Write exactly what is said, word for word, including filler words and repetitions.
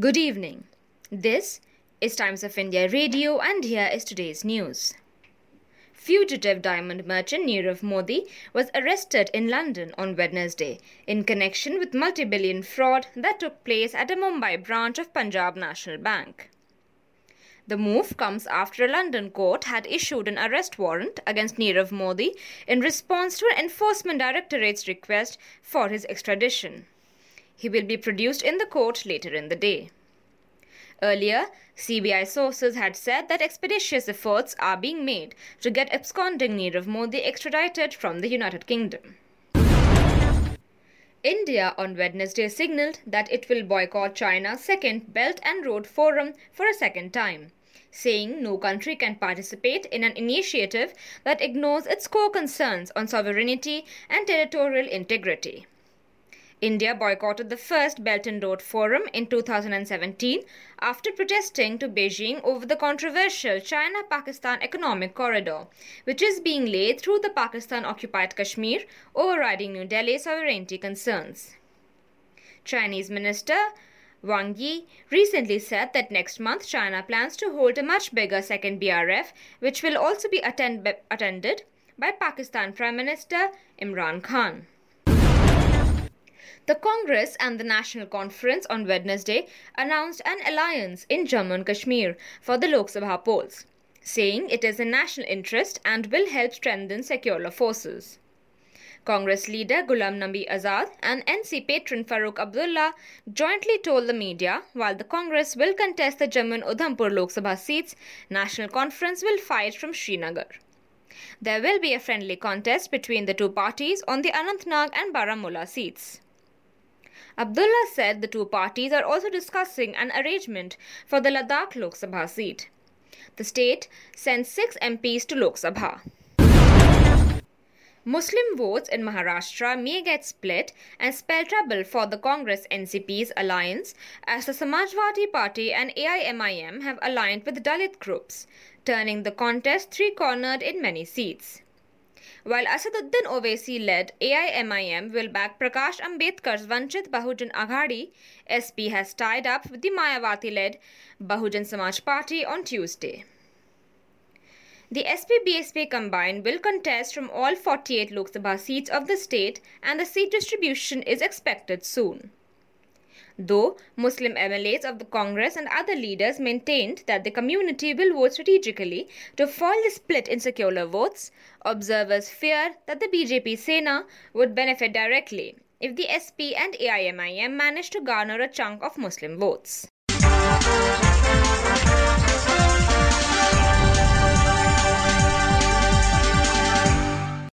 Good evening. This is Times of India Radio and here is today's news. Fugitive diamond merchant Nirav Modi was arrested in London on Wednesday in connection with multi-billion fraud that took place at a Mumbai branch of Punjab National Bank. The move comes after a London court had issued an arrest warrant against Nirav Modi in response to an Enforcement Directorate's request for his extradition. He will be produced in the court later in the day. Earlier, C B I sources had said that expeditious efforts are being made to get absconding Nirav Modi extradited from the United Kingdom. India on Wednesday signalled that it will boycott China's second Belt and Road Forum for a second time, saying no country can participate in an initiative that ignores its core concerns on sovereignty and territorial integrity. India boycotted the first Belt and Road Forum in two thousand seventeen after protesting to Beijing over the controversial China-Pakistan Economic Corridor, which is being laid through the Pakistan-occupied Kashmir, overriding New Delhi's sovereignty concerns. Chinese Minister Wang Yi recently said that next month China plans to hold a much bigger second B R F, which will also be attend- attended by Pakistan Prime Minister Imran Khan. The Congress and the National Conference on Wednesday announced an alliance in Jammu and Kashmir for the Lok Sabha polls, saying it is in national interest and will help strengthen secular forces. Congress leader Ghulam Nabi Azad and N C patron Farooq Abdullah jointly told the media while the Congress will contest the Jammu and Udhampur Lok Sabha seats, National Conference will fight from Srinagar. There will be a friendly contest between the two parties on the Anantnag and Baramulla seats. Abdullah said the two parties are also discussing an arrangement for the Ladakh Lok Sabha seat. The state sends six M Ps to Lok Sabha. Muslim votes in Maharashtra may get split and spell trouble for the Congress N C P's alliance as the Samajwadi Party and A I M I M have aligned with Dalit groups, turning the contest three-cornered in many seats. While Asaduddin Owaisi-led A I M I M will back Prakash Ambedkar's Vanchit Bahujan Aghadi, S P has tied up with the Mayawati-led Bahujan Samaj Party on Tuesday. The S P B S P combined will contest from all forty-eight Lok Sabha seats of the state and the seat distribution is expected soon. Though Muslim M L As of the Congress and other leaders maintained that the community will vote strategically to foil the split in secular votes, observers fear that the B J P Sena would benefit directly if the S P and A I M I M manage to garner a chunk of Muslim votes.